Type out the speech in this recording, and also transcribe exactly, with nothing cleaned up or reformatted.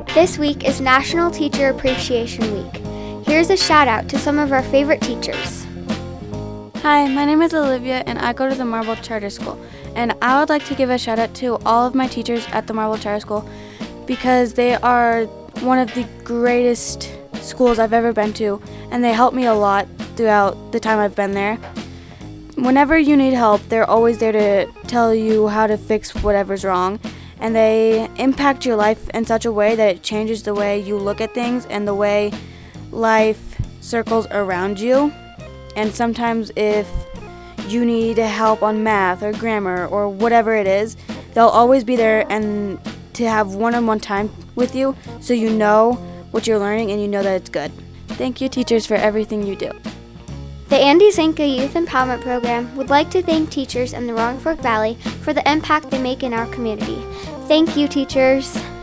This week is National Teacher Appreciation Week. Here's a shout out to some of our favorite teachers. Hi, my name is Olivia and I go to the Marble Charter School. And I would like to give a shout out to all of my teachers at the Marble Charter School because they are one of the greatest schools I've ever been to, and they help me a lot throughout the time I've been there. Whenever you need help, they're always there to tell you how to fix whatever's wrong, and they impact your life in such a way that it changes the way you look at things and the way life circles around you. And sometimes if you need help on math or grammar or whatever it is, they'll always be there and to have one-on-one time with you so you know what you're learning and you know that it's good. Thank you, teachers, for everything you do. The Andy Zinka Youth Empowerment Program would like to thank teachers in the Roaring Fork Valley for the impact they make in our community. Thank you, teachers.